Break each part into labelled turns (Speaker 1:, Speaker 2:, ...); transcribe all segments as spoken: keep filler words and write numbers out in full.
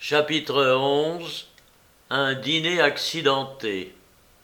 Speaker 1: Chapitre onze. Un dîner accidenté.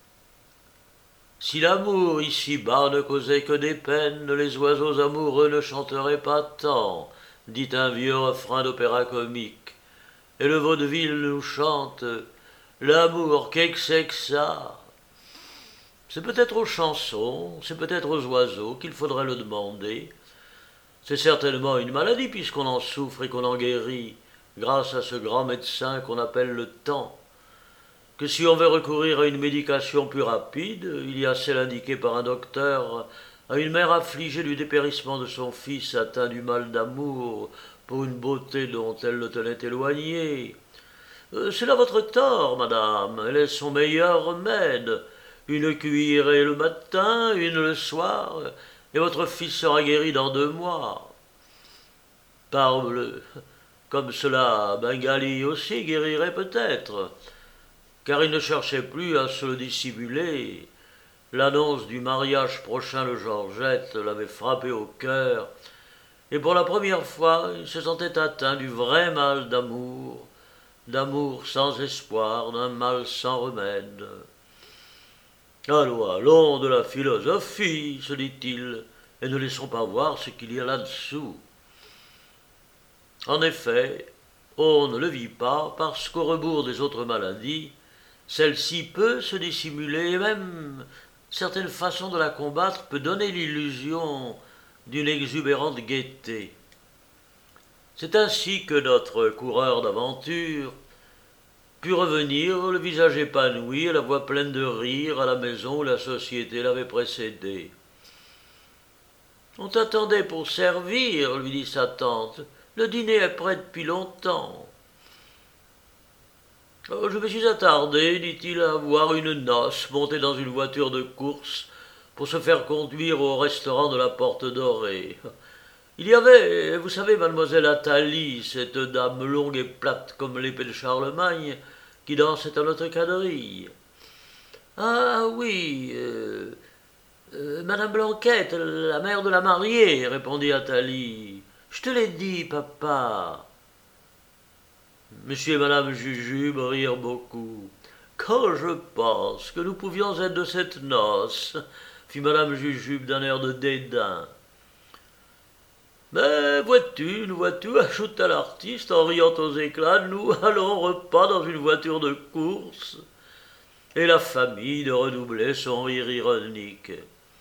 Speaker 1: Si l'amour ici-bas ne causait que des peines, les oiseaux amoureux ne chanteraient pas tant, dit un vieux refrain d'opéra-comique. Et le vaudeville nous chante « L'amour, qu'est-ce que c'est que ça ?» C'est peut-être aux chansons, c'est peut-être aux oiseaux qu'il faudrait le demander. C'est certainement une maladie puisqu'on en souffre et qu'on en guérit, grâce à ce grand médecin qu'on appelle le temps. Que si on veut recourir à une médication plus rapide, il y a celle indiquée par un docteur à une mère affligée du dépérissement de son fils atteint du mal d'amour pour une beauté dont elle le tenait éloigné. Euh, c'est là votre tort, madame, elle est son meilleur remède. Une cuillerée le matin, une le soir, et votre fils sera guéri dans deux mois. Parbleu, comme cela, Bengali aussi guérirait peut-être, car il ne cherchait plus à se le dissimuler. L'annonce du mariage prochain de Georgette l'avait frappé au cœur, et pour la première fois, il se sentait atteint du vrai mal d'amour, d'amour sans espoir, d'un mal sans remède. Allons, allons, de la philosophie, se dit-il, et ne laissons pas voir ce qu'il y a là-dessous. En effet, on ne le vit pas parce qu'au rebours des autres maladies, celle-ci peut se dissimuler et même certaines façons de la combattre peut donner l'illusion d'une exubérante gaieté. C'est ainsi que notre coureur d'aventure put revenir, le visage épanoui et la voix pleine de rire à la maison où la société l'avait précédé. « On t'attendait pour servir, lui dit sa tante. Le dîner est prêt depuis longtemps. » Oh, je me suis attardé, dit-il, à voir une noce monter dans une voiture de course pour se faire conduire au restaurant de la Porte Dorée. Il y avait, vous savez, mademoiselle Athalie, cette dame longue et plate comme l'épée de Charlemagne, qui dansait à notre quadrille. Ah oui, euh, euh, Madame Blanquette, la mère de la mariée, répondit Athalie. Je te l'ai dit, papa. Monsieur et Madame Jujube rirent beaucoup. Quand je pense que nous pouvions être de cette noce, fit Madame Jujube d'un air de dédain. Mais vois-tu, nous vois-tu, ajouta l'artiste en riant aux éclats, nous allons au repas dans une voiture de course. Et la famille de redoubler son rire ironique.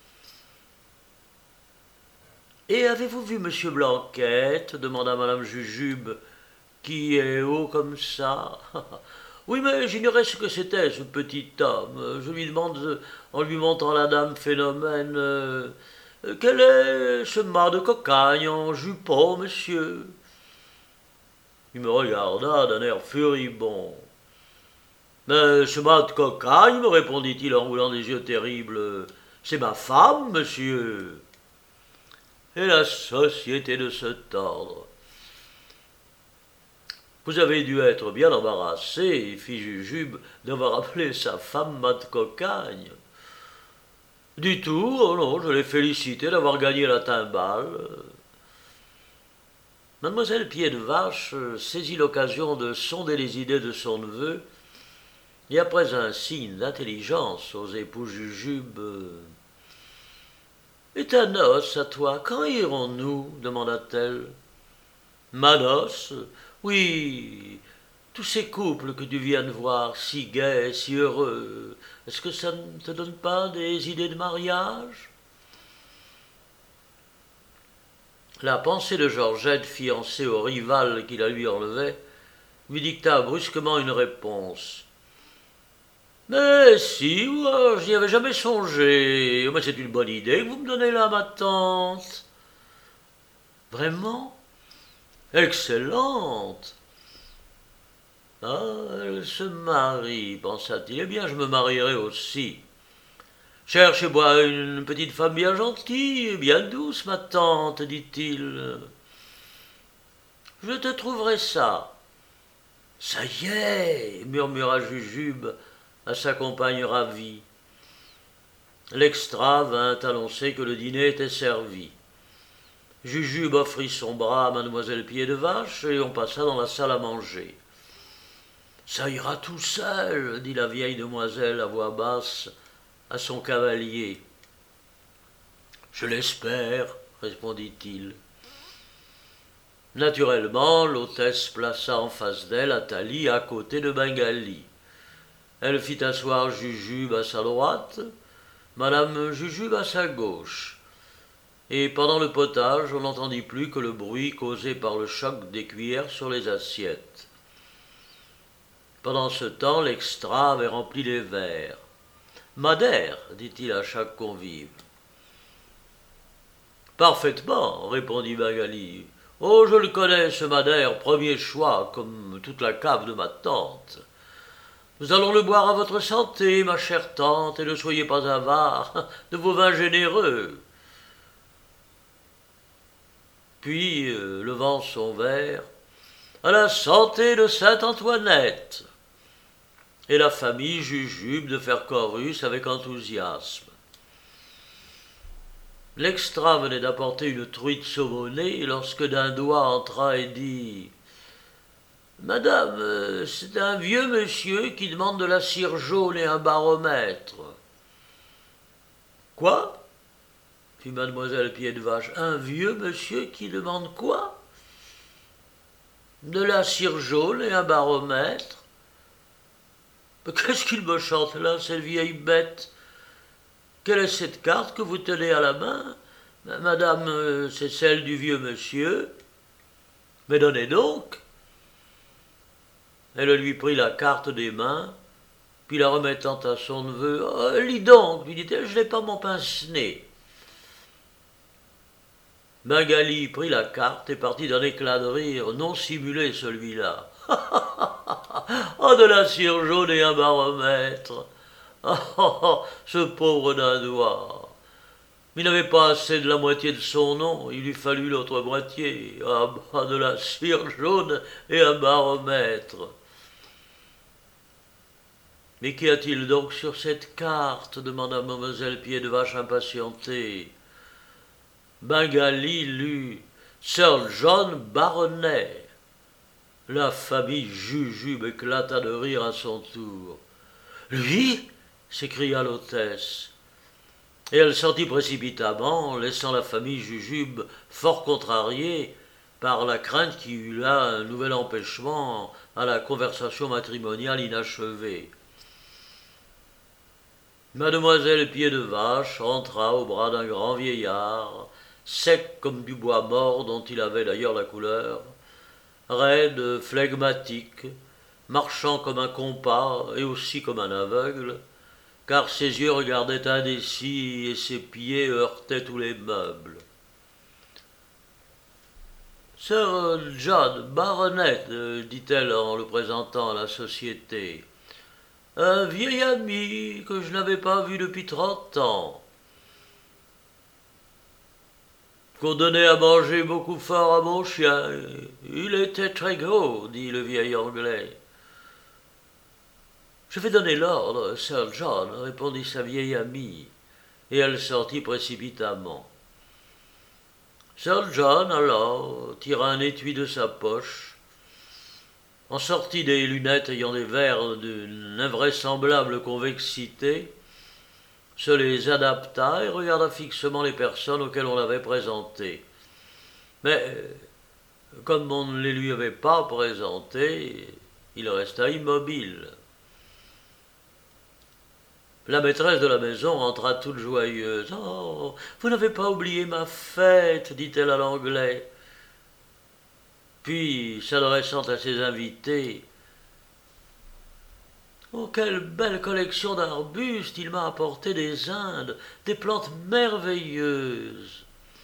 Speaker 1: Et avez-vous vu Monsieur Blanquette demanda Madame Jujube, qui est haut comme ça. Oui, mais j'ignorais ce que c'était, ce petit homme. Je lui demande, en lui montrant la dame phénomène, euh, quel est ce mât de cocagne en jupon, monsieur? Il me regarda d'un air furibond. Mais ce mât de cocagne, me répondit-il en roulant des yeux terribles, c'est ma femme, monsieur. Et la société de se tordre. Vous avez dû être bien embarrassé, fit Jujube, d'avoir appelé sa femme mât de cocagne. Du tout, oh non, je l'ai félicité d'avoir gagné la timbale. Mademoiselle Pied de Vache saisit l'occasion de sonder les idées de son neveu, et après un signe d'intelligence aux époux Jujube, « Et ta noce, à toi, quand irons-nous » demanda-t-elle. « Ma noce ? Oui, tous ces couples que tu viens de voir, si gais, si heureux, est-ce que ça ne te donne pas des idées de mariage ?» La pensée de Georgette, fiancée au rival qui la lui enlevait, lui dicta brusquement une réponse. « Mais si, ouais, je n'y avais jamais songé. Mais c'est une bonne idée que vous me donnez là, ma tante. » « Vraiment ? Excellente. » « Ah, elle se marie, pensa-t-il. Eh bien, je me marierai aussi. Cherchez-moi une petite femme bien gentille, bien douce, ma tante, dit-il. Je te trouverai ça. Ça y est, murmura Jujube à sa compagne ravie. L'extra vint annoncer que le dîner était servi. Jujube offrit son bras à mademoiselle Pied de Vache et on passa dans la salle à manger. Ça ira tout seul, dit la vieille demoiselle à voix basse à son cavalier. Je l'espère, répondit-il. Naturellement, l'hôtesse plaça en face d'elle Athalie à côté de Bengali. Elle fit asseoir Jujube à sa droite, Madame Jujube à sa gauche. Et pendant le potage, on n'entendit plus que le bruit causé par le choc des cuillères sur les assiettes. Pendant ce temps, l'extra avait rempli les verres. « Madère, dit-il à chaque convive. « Parfaitement, répondit Bengali. « Oh, je le connais, ce Madère, premier choix, comme toute la cave de ma tante. Nous allons le boire à votre santé, ma chère tante, et ne soyez pas avare de vos vins généreux. » Puis, euh, levant son verre, « À la santé de Sainte-Antoinette !» Et la famille Jujube de faire chorus avec enthousiasme. L'extra venait d'apporter une truite saumonnée lorsque d'un doigt entra et dit « Madame, c'est un vieux monsieur qui demande de la cire jaune et un baromètre. »« Quoi ?» fit mademoiselle Pied-de-Vache. « Un vieux monsieur qui demande quoi ?»« De la cire jaune et un baromètre. »« Mais qu'est-ce qu'il me chante là, cette vieille bête ? Quelle est cette carte que vous tenez à la main ? Madame, c'est celle du vieux monsieur. Mais donnez donc. » Elle lui prit la carte des mains, puis la remettant à son neveu. Oh, « Lis donc, lui dit-elle, je n'ai pas mon pince-nez. » Bengali prit la carte et partit d'un éclat de rire, non simulé celui-là. « Oh, de la cire jaune et un baromètre. Oh, oh, oh, ce pauvre d'un doigt. Il n'avait pas assez de la moitié de son nom, il lui fallut l'autre moitié. Ah, bah, de la cire jaune et un baromètre. » « Mais qu'y a-t-il donc sur cette carte ?» demanda mademoiselle Pied-de-Vache impatientée. Bengali lut « Sir John Baronnet ». La famille Jujube éclata de rire à son tour. « Lui ?» s'écria l'hôtesse. Et elle sortit précipitamment, laissant la famille Jujube fort contrariée par la crainte qu'il y eût là un nouvel empêchement à la conversation matrimoniale inachevée. Mademoiselle Pied-de-Vache rentra au bras d'un grand vieillard, sec comme du bois mort dont il avait d'ailleurs la couleur, raide, flegmatique, marchant comme un compas et aussi comme un aveugle, car ses yeux regardaient indécis et ses pieds heurtaient tous les meubles. « Sir John Baronet, dit-elle en le présentant à la société, un vieil ami que je n'avais pas vu depuis trente ans. Qu'on donnait à manger beaucoup fort à mon chien. Il était très gros, dit le vieil Anglais. Je vais donner l'ordre, Sir John, répondit sa vieille amie, et elle sortit précipitamment. Sir John, alors, tira un étui de sa poche, en sortit des lunettes ayant des verres d'une invraisemblable convexité, se les adapta et regarda fixement les personnes auxquelles on l'avait présenté. Mais, comme on ne les lui avait pas présentées, il resta immobile. La maîtresse de la maison rentra toute joyeuse. « Oh, vous n'avez pas oublié ma fête, dit-elle à l'anglais. » Puis, s'adressant à ses invités, « Oh, quelle belle collection d'arbustes! Il m'a apporté des Indes, des plantes merveilleuses. »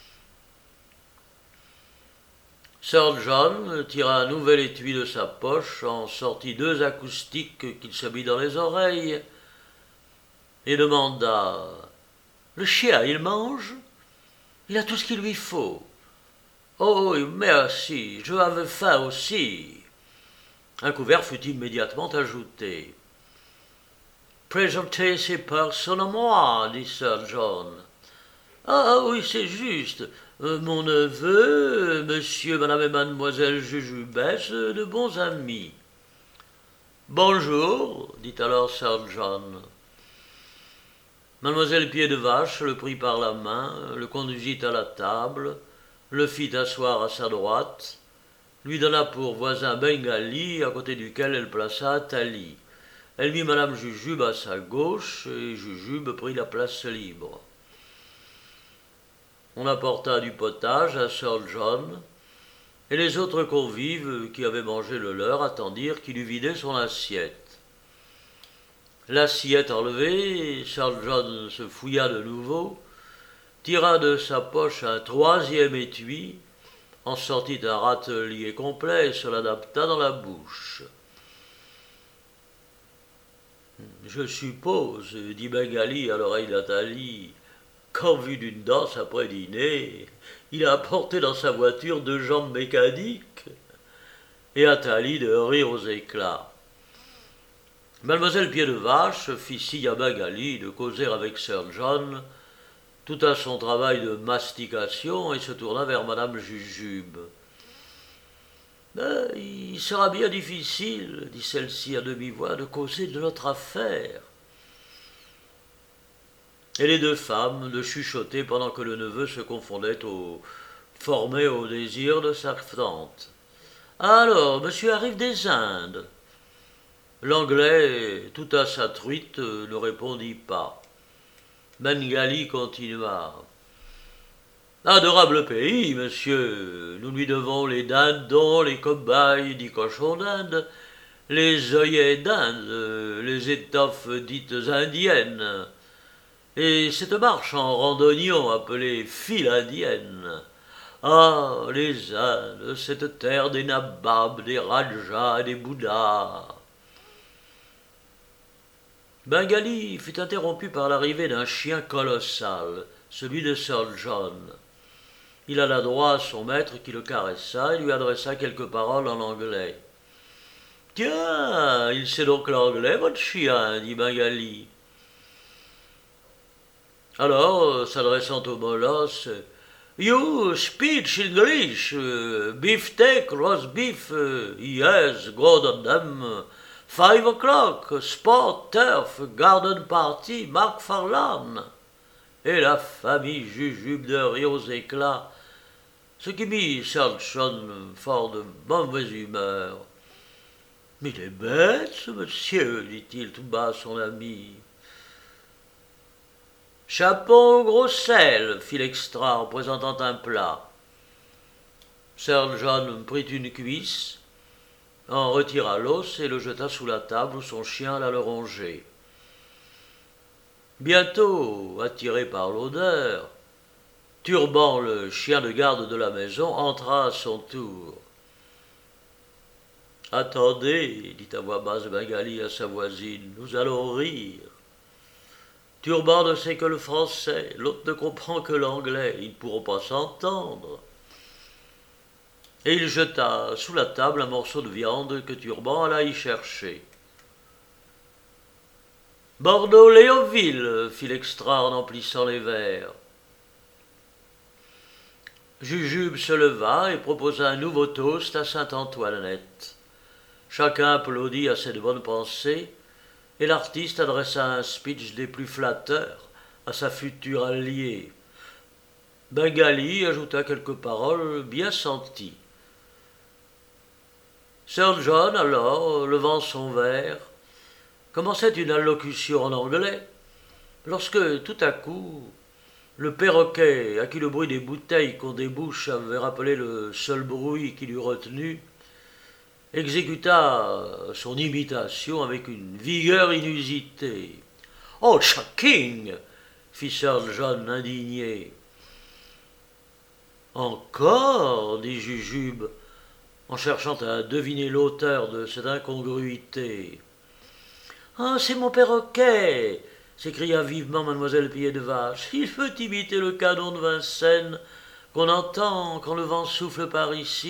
Speaker 1: Sir John tira un nouvel étui de sa poche, en sortit deux acoustiques qu'il se mit dans les oreilles, et demanda « Le chien, il mange ? Il a tout ce qu'il lui faut. » « Oh, merci, je avais faim aussi. » Un couvert fut immédiatement ajouté. « Présentez ces personnes à moi, dit Sir John. »« Ah oui, c'est juste. Euh, mon neveu, monsieur, madame et mademoiselle Jujubès, de bons amis. » Bonjour, dit alors Sir John. Mademoiselle Pied de Vache le prit par la main, le conduisit à la table, le fit asseoir à sa droite, lui donna pour voisin Bengali, à côté duquel elle plaça Athalie. Elle mit Madame Jujube à sa gauche, et Jujube prit la place libre. On apporta du potage à Sir John, et les autres convives qui avaient mangé le leur attendirent qu'il eût vidé son assiette. L'assiette enlevée, Sir John se fouilla de nouveau, tira de sa poche un troisième étui, en sortit un râtelier complet et se l'adapta dans la bouche. « Je suppose, dit Bengali à l'oreille d'Athalie, qu'en vue d'une danse après dîner, il a apporté dans sa voiture deux jambes mécaniques. » Et Athalie de rire aux éclats. Mademoiselle Pied de Vache fit signe à Bengali de causer avec Sir John tout à son travail de mastication et se tourna vers Madame Jujube. Ben, « il sera bien difficile, dit celle-ci à demi-voix, de causer de notre affaire. » Et les deux femmes de chuchoter pendant que le neveu se confondait au formé au désir de sa tante. « Alors, monsieur arrive des Indes ?» L'anglais, tout à sa truite, ne répondit pas. Bengali continua. « Adorable pays, monsieur, nous lui devons les dindons, les cobayes dits cochons d'Inde, les œillets d'Inde, les étoffes dites indiennes, et cette marche en randonnion appelée file indienne. Ah, les Indes, cette terre des nababs, des rajas et des bouddhas. » Bengali fut interrompu par l'arrivée d'un chien colossal, celui de Sir John. Il alla droit à son maître qui le caressa et lui adressa quelques paroles en anglais. « Tiens, il sait donc l'anglais, votre chien, dit Bengali. Alors, s'adressant au molosse, « You speak English, uh, beefsteak, roast beef, uh, yes, good on them. Five o'clock, sport, turf, garden party, McFarlane. » Et la famille Jujube de rire aux éclats, ce qui mit Sir John fort de mauvaise humeur. « Mais il est bête, ce monsieur, dit-il tout bas à son ami. « Chapon au gros sel, fit l'extra en présentant un plat. Sir John prit une cuisse, en retira l'os et le jeta sous la table où son chien alla le ronger. Bientôt, attiré par l'odeur, Turban, le chien de garde de la maison, entra à son tour. « Attendez, dit à voix basse Bengali à sa voisine, nous allons rire. Turban ne sait que le français, l'autre ne comprend que l'anglais, ils ne pourront pas s'entendre. » Et il jeta sous la table un morceau de viande que Turban alla y chercher. « Bordeaux-Léoville, fit l'extra en emplissant les verres. Jujube se leva et proposa un nouveau toast à Sainte-Antoinette. Chacun applaudit à cette bonne pensée, et l'artiste adressa un speech des plus flatteurs à sa future alliée. Bengali ajouta quelques paroles bien senties. Sir John, alors, levant son verre, commençait une allocution en anglais, lorsque, tout à coup, le perroquet, à qui le bruit des bouteilles qu'on débouche avait rappelé le seul bruit qu'il eût retenu, exécuta son imitation avec une vigueur inusitée. « Oh, shocking !» fit Sir John indigné. « Encore » dit Jujube, en cherchant à deviner l'auteur de cette incongruité. « Ah, c'est mon perroquet !» s'écria vivement mademoiselle Pied de Vache. « Il veut imiter le canon de Vincennes qu'on entend quand le vent souffle par ici. »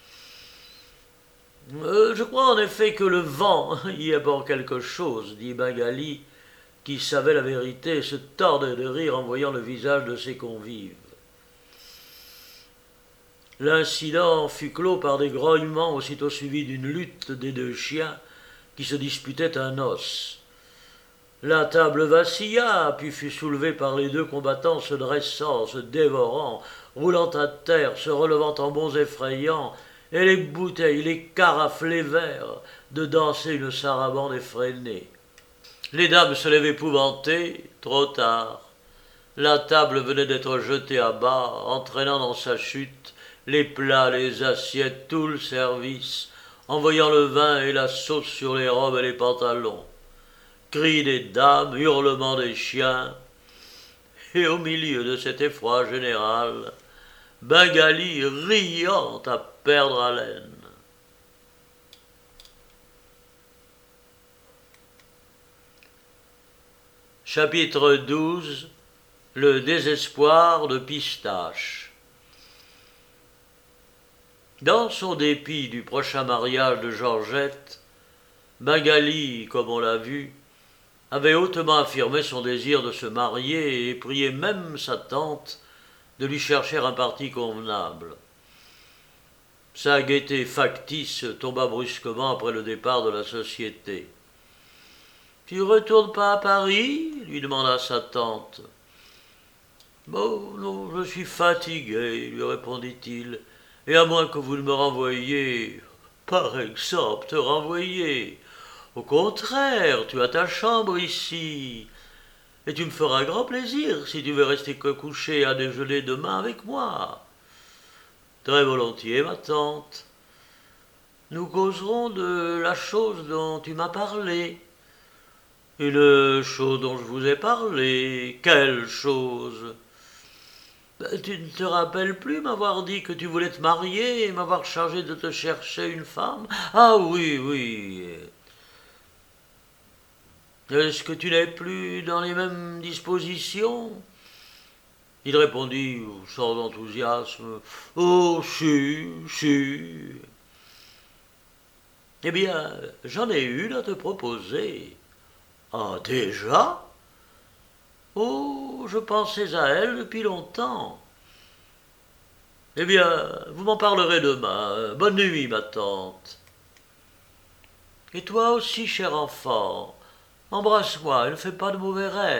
Speaker 1: Euh, je crois en effet que le vent y apporte quelque chose, dit Bengali, qui savait la vérité et se tordait de rire en voyant le visage de ses convives. L'incident fut clos par des grognements aussitôt suivis d'une lutte des deux chiens qui se disputaient un os. La table vacilla, puis fut soulevée par les deux combattants se dressant, se dévorant, roulant à terre, se relevant en bonds effrayants, et les bouteilles, les carafes, les verres, de danser une sarabande effrénée. Les dames se lèvent épouvantées, trop tard. La table venait d'être jetée à bas, entraînant dans sa chute les plats, les assiettes, tout le service, envoyant le vin et la sauce sur les robes et les pantalons. Cris des dames, hurlements des chiens, et au milieu de cet effroi général, Bengali riant à perdre haleine. Chapitre douze. Le désespoir de Pistache. Dans son dépit du prochain mariage de Georgette, Bengali, comme on l'a vu, avait hautement affirmé son désir de se marier et prié même sa tante de lui chercher un parti convenable. Sa gaieté factice tomba brusquement après le départ de la société. « Tu retournes pas à Paris ?» lui demanda sa tante. « Bon, non, je suis fatigué, » lui répondit-il, « et à moins que vous ne me renvoyiez, par exemple, te renvoyer. Au contraire, tu as ta chambre ici, et tu me feras grand plaisir si tu veux rester couché à déjeuner demain avec moi. » « Très volontiers, ma tante. Nous causerons de la chose dont tu m'as parlé. » « Une chose dont je vous ai parlé. Quelle chose ? » « Tu ne te rappelles plus m'avoir dit que tu voulais te marier et m'avoir chargé de te chercher une femme ? » ?»« Ah oui, oui. » « Est-ce que tu n'es plus dans les mêmes dispositions ? » Il répondit sans enthousiasme. « Oh, si, si. » « Eh bien, j'en ai une à te proposer. »« Ah, déjà ? Oh, je pensais à elle depuis longtemps. » « Eh bien, vous m'en parlerez demain. Bonne nuit, ma tante. »« Et toi aussi, cher enfant, embrasse-moi et ne fais pas de mauvais rêves. »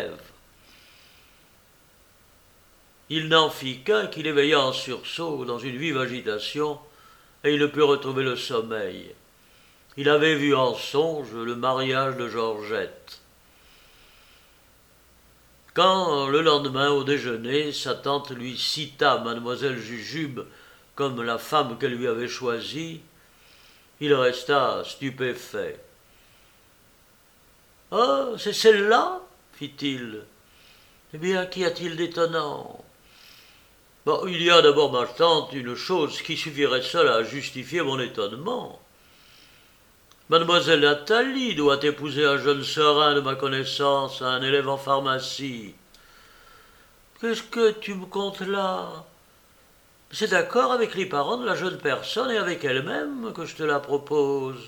Speaker 1: Il n'en fit qu'un qui l'éveilla en sursaut dans une vive agitation, et il ne put retrouver le sommeil. Il avait vu en songe le mariage de Georgette. Quand, le lendemain, au déjeuner, sa tante lui cita mademoiselle Jujube comme la femme qu'elle lui avait choisie, il resta stupéfait. « Ah, c'est celle-là » fit-il. « Eh bien, qu'y a-t-il d'étonnant ? Bon, il y a d'abord, ma tante, une chose qui suffirait seule à justifier mon étonnement. Mademoiselle Nathalie doit épouser un jeune serin de ma connaissance, un élève en pharmacie. Qu'est-ce que tu me comptes là ? C'est d'accord avec les parents de la jeune personne et avec elle-même que je te la propose.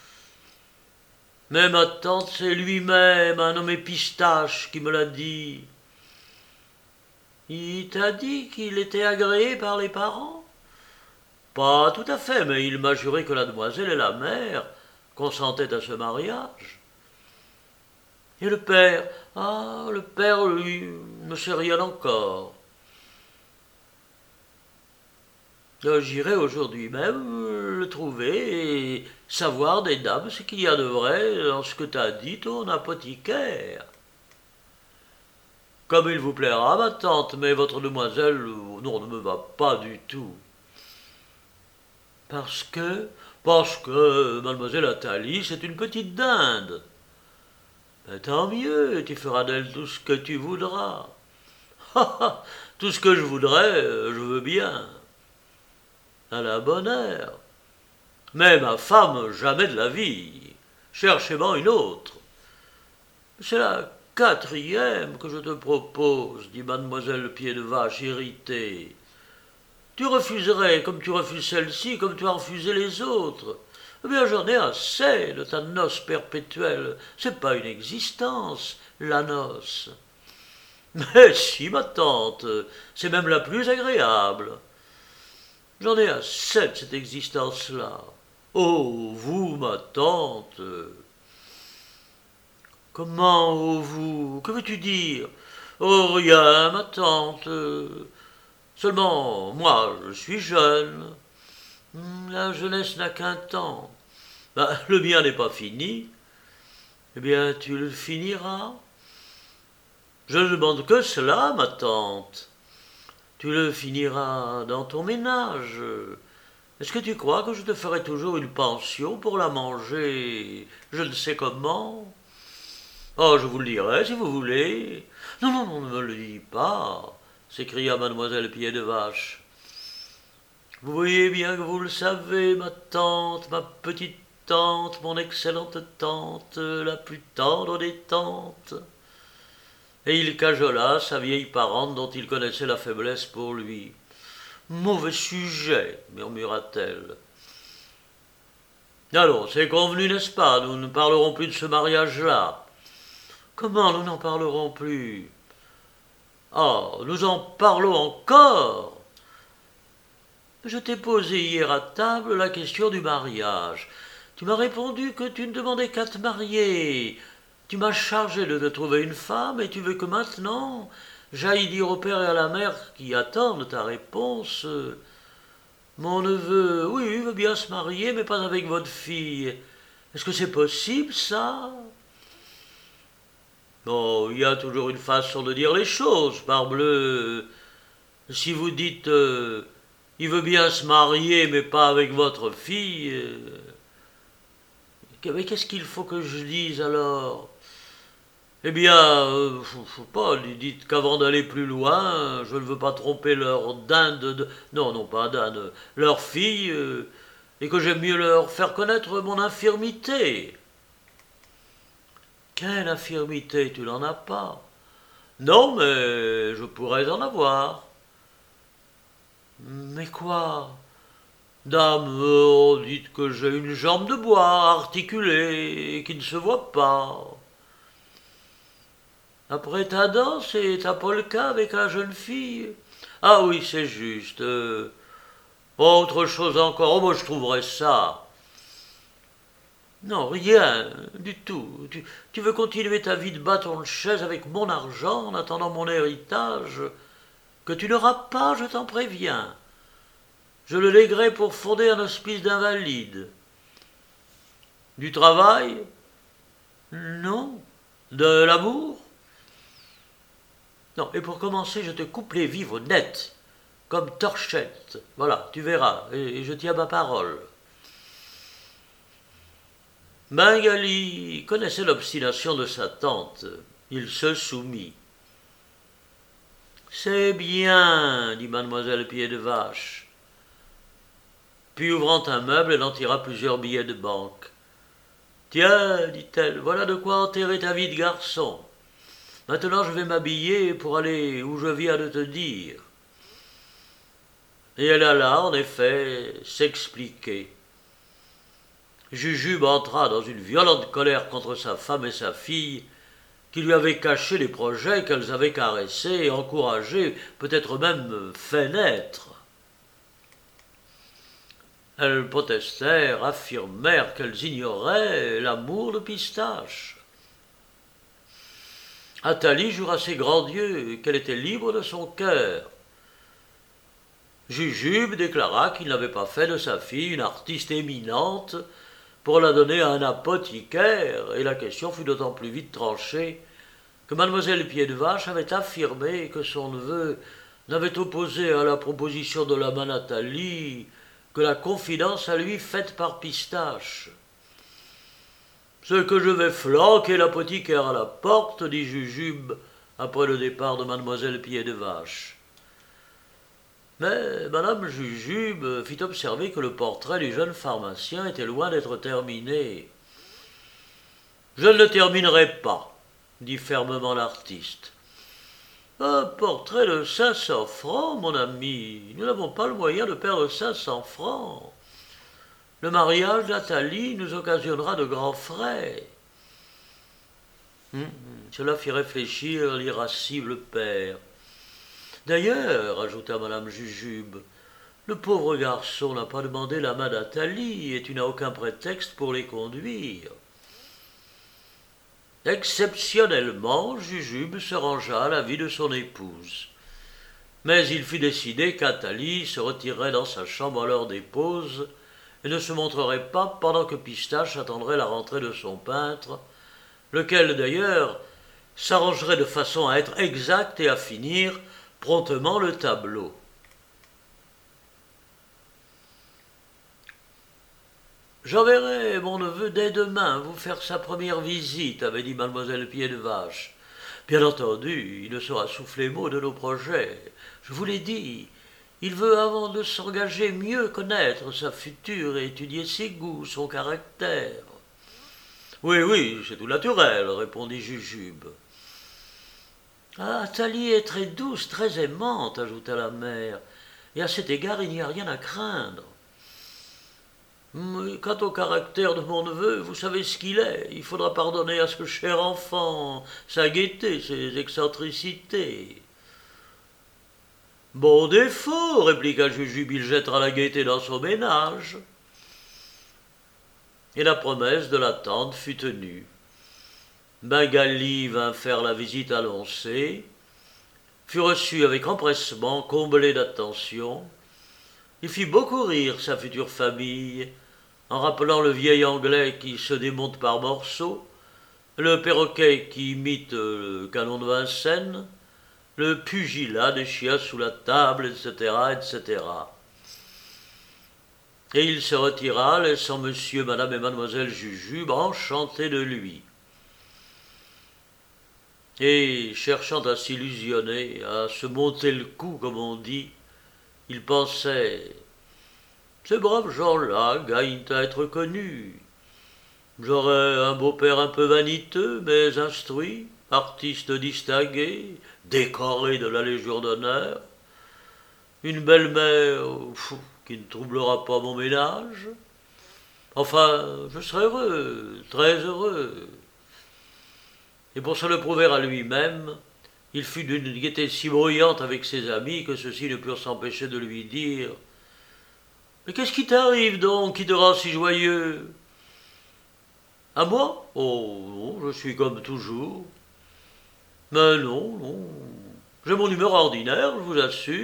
Speaker 1: Mais ma tante, c'est lui-même, un nommé Pistache, qui me l'a dit. Il t'a dit qu'il était agréé par les parents ? Pas tout à fait, mais il m'a juré que la demoiselle et la mère consentait à ce mariage. Et le père ? Ah, le père, lui, ne sait rien encore. J'irai aujourd'hui même le trouver et savoir des dames ce qu'il y a de vrai dans ce que t'a dit ton apothicaire. Comme il vous plaira, ma tante, mais votre demoiselle, non, ne me va pas du tout. Parce que Parce que mademoiselle Nathalie, c'est une petite dinde. Ben, tant mieux, tu feras d'elle tout ce que tu voudras. Tout ce que je voudrais, je veux bien. À la bonne heure. Mais ma femme, jamais de la vie. Cherchez-moi une autre. C'est la quatrième que je te propose, dit mademoiselle Pied-de-Vache irritée. Tu refuserais comme tu refuses celle-ci, comme tu as refusé les autres. Eh bien, j'en ai assez de ta noce perpétuelle. C'est pas une existence, la noce. Mais si, ma tante, c'est même la plus agréable. J'en ai assez de cette existence-là. Oh, vous, ma tante, Comment, oh vous? Que veux-tu dire? Oh, rien, ma tante. Seulement, moi, je suis jeune. La jeunesse n'a qu'un temps. Ben, le mien n'est pas fini. Eh bien, tu le finiras. Je ne demande que cela, ma tante. Tu le finiras dans ton ménage. Est-ce que tu crois que je te ferai toujours une pension pour la manger, je ne sais comment? Oh, je vous le dirai si vous voulez. Non, non, non, ne me le dis pas, s'écria mademoiselle Pied de Vache. Vous voyez bien que vous le savez, ma tante, ma petite tante, mon excellente tante, la plus tendre des tantes. Et il cajola sa vieille parente dont il connaissait la faiblesse pour lui. Mauvais sujet, murmura-t-elle. Allons, c'est convenu, n'est-ce pas? Nous ne parlerons plus de ce mariage-là. Comment nous n'en parlerons plus? Oh, nous en parlons encore. Je t'ai posé hier à table la question du mariage. Tu m'as répondu que tu ne demandais qu'à te marier. Tu m'as chargé de te trouver une femme et tu veux que maintenant j'aille dire au père et à la mère qui attendent ta réponse. Mon neveu, oui, veut bien se marier, mais pas avec votre fille. Est-ce que c'est possible, ça? Bon, il y a toujours une façon de dire les choses, parbleu. Si vous dites euh, il veut bien se marier, mais pas avec votre fille, euh, mais qu'est-ce qu'il faut que je dise alors? Eh bien, euh, faut, faut pas, dites qu'avant d'aller plus loin, je ne veux pas tromper leur dinde, de, non, non pas dinde, leur fille, euh, et que j'aime mieux leur faire connaître mon infirmité. Quelle infirmité? Tu n'en as pas? Non, mais je pourrais en avoir. Mais quoi? Dame, oh, dites que j'ai une jambe de bois articulée et qui ne se voit pas. Après ta danse et ta polka avec la jeune fille? Ah oui, c'est juste. Euh, autre chose encore, oh, moi je trouverais ça. Non, rien, du tout. Tu, tu veux continuer ta vie de bâton de chaise avec mon argent en attendant mon héritage, que tu n'auras pas, je t'en préviens. Je le léguerai pour fonder un hospice d'invalides. Du travail? Non. De l'amour? Non, et pour commencer, je te coupe les vivres net, comme torchette. Voilà, tu verras, et, et je tiens ma parole. Bengali connaissait l'obstination de sa tante. Il se soumit. C'est bien, dit mademoiselle Pied de Vache. Puis ouvrant un meuble, elle en tira plusieurs billets de banque. Tiens, dit-elle, voilà de quoi enterrer ta vie de garçon. Maintenant je vais m'habiller pour aller où je viens de te dire. Et elle alla, en effet, s'expliquer. Jujube entra dans une violente colère contre sa femme et sa fille, qui lui avaient caché les projets qu'elles avaient caressés et encouragés, peut-être même fait naître. Elles protestèrent, affirmèrent qu'elles ignoraient l'amour de Pistache. Athalie jura ses grands dieux qu'elle était libre de son cœur. Jujube déclara qu'il n'avait pas fait de sa fille une artiste éminente pour la donner à un apothicaire, et la question fut d'autant plus vite tranchée que mademoiselle Pied de Vache avait affirmé que son neveu n'avait opposé à la proposition de la main Nathalie que la confidence à lui faite par Pistache. « C'est que je vais flanquer l'apothicaire à la porte, dit Jujube, après le départ de mademoiselle Pied de Vache. Mais madame Jujube fit observer que le portrait du jeune pharmacien était loin d'être terminé. « Je ne le terminerai pas, dit fermement l'artiste. Un portrait de cinq cents francs, mon ami. Nous n'avons pas le moyen de perdre cinq cents francs. Le mariage d'Athalie nous occasionnera de grands frais. Hum, cela fit réfléchir l'irascible père. D'ailleurs, ajouta madame Jujube, le pauvre garçon n'a pas demandé la main d'Athalie et tu n'as aucun prétexte pour les conduire. Exceptionnellement, Jujube se rangea à l'avis de son épouse. Mais il fut décidé qu'Athalie se retirerait dans sa chambre à l'heure des pauses et ne se montrerait pas pendant que Pistache attendrait la rentrée de son peintre, lequel d'ailleurs s'arrangerait de façon à être exact et à finir promptement le tableau. J'enverrai mon neveu dès demain vous faire sa première visite, avait dit mademoiselle Pied-de-Vache. Bien entendu, il ne saura souffler mot de nos projets. Je vous l'ai dit, il veut avant de s'engager mieux connaître sa future et étudier ses goûts, son caractère. Oui, oui, c'est tout naturel, répondit Jujube. Ah, Athalie est très douce, très aimante, ajouta la mère, et à cet égard il n'y a rien à craindre. Quant au caractère de mon neveu, vous savez ce qu'il est. Il faudra pardonner à ce cher enfant sa gaieté, ses excentricités. Bon défaut, répliqua Jujube, il jettera la gaieté dans son ménage. Et la promesse de la tante fut tenue. Bengali vint faire la visite annoncée, fut reçu avec empressement, comblé d'attention. Il fit beaucoup rire sa future famille, en rappelant le vieil anglais qui se démonte par morceaux, le perroquet qui imite le canon de Vincennes, le pugilat des chiens sous la table, et cetera, et cetera. Et il se retira, laissant monsieur, madame et mademoiselle Jujube enchantés de lui. Et, cherchant à s'illusionner, à se monter le cou, comme on dit, il pensait « Ces braves gens-là gagnent à être connus. J'aurais un beau-père un peu vaniteux, mais instruit, artiste distingué, décoré de la Légion d'honneur, une belle-mère pff, qui ne troublera pas mon ménage. Enfin, je serai heureux, très heureux. » Et pour se le prouver à lui-même, il fut d'une gaieté si bruyante avec ses amis que ceux-ci ne purent s'empêcher de lui dire « Mais qu'est-ce qui t'arrive donc, qui te rend si joyeux ?»« À moi ? Oh non, je suis comme toujours. »« Mais non, non, j'ai mon humeur ordinaire, je vous assure. »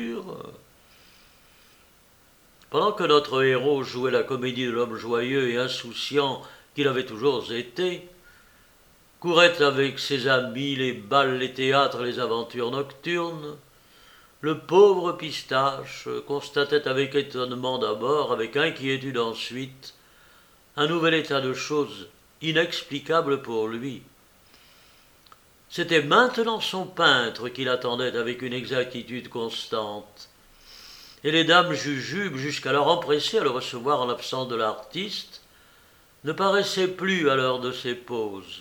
Speaker 1: Pendant que notre héros jouait la comédie de l'homme joyeux et insouciant qu'il avait toujours été, courait avec ses amis les bals, les théâtres, les aventures nocturnes, le pauvre Pistache constatait avec étonnement d'abord, avec inquiétude ensuite, un nouvel état de choses inexplicable pour lui. C'était maintenant son peintre qu'il attendait avec une exactitude constante, et les dames Jujube, jusqu'alors empressées à le recevoir en l'absence de l'artiste, ne paraissaient plus à l'heure de ses pauses.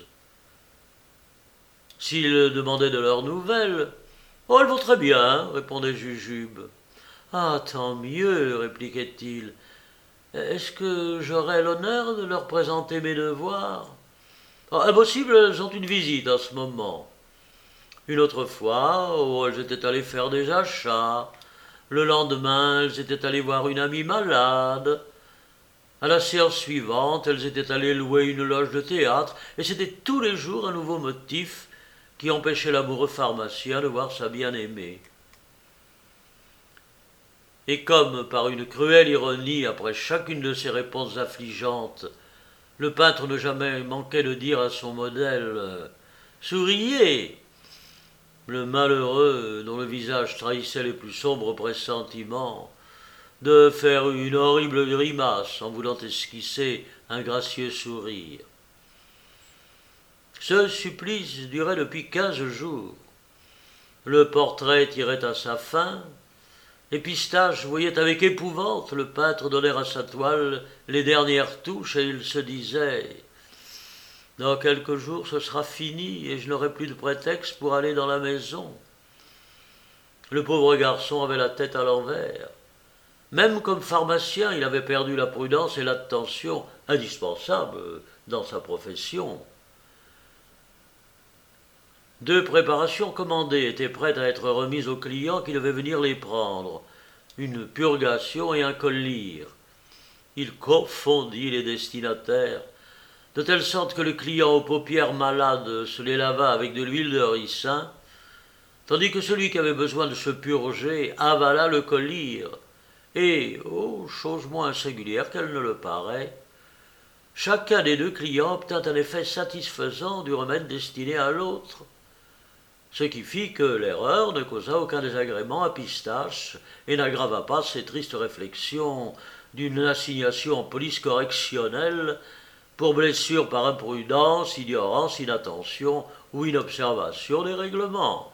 Speaker 1: S'il demandait de leurs nouvelles, « Oh, elles vont très bien, » répondait Jujube. « Ah, tant mieux, » répliquait-il. « Est-ce que j'aurai l'honneur de leur présenter mes devoirs ?»« Oh, impossible, elles ont une visite en ce moment. » Une autre fois, oh, elles étaient allées faire des achats. Le lendemain, elles étaient allées voir une amie malade. À la séance suivante, elles étaient allées louer une loge de théâtre, et c'était tous les jours un nouveau motif qui empêchait l'amoureux pharmacien de voir sa bien-aimée. Et comme, par une cruelle ironie, après chacune de ces réponses affligeantes, le peintre ne jamais manquait de dire à son modèle « Souriez !» le malheureux, dont le visage trahissait les plus sombres pressentiments, de faire une horrible grimace en voulant esquisser un gracieux sourire. Ce supplice durait depuis quinze jours. Le portrait tirait à sa fin, et Pistache voyait avec épouvante le peintre donner à sa toile les dernières touches, et il se disait « Dans quelques jours, ce sera fini, et je n'aurai plus de prétexte pour aller dans la maison. » Le pauvre garçon avait la tête à l'envers. Même comme pharmacien, il avait perdu la prudence et l'attention indispensables dans sa profession. Deux préparations commandées étaient prêtes à être remises aux clients qui devaient venir les prendre, une purgation et un collyre. Il confondit les destinataires. de telle sorte que le client aux paupières malades se les lava avec de l'huile de ricin, tandis que celui qui avait besoin de se purger avala le collyre, et, oh, chose moins singulière qu'elle ne le paraît, chacun des deux clients obtint un effet satisfaisant du remède destiné à l'autre, ce qui fit que l'erreur ne causa aucun désagrément à Pistache et n'aggrava pas ses tristes réflexions d'une assignation en police correctionnelle pour blessure par imprudence, ignorance, inattention ou inobservation des règlements.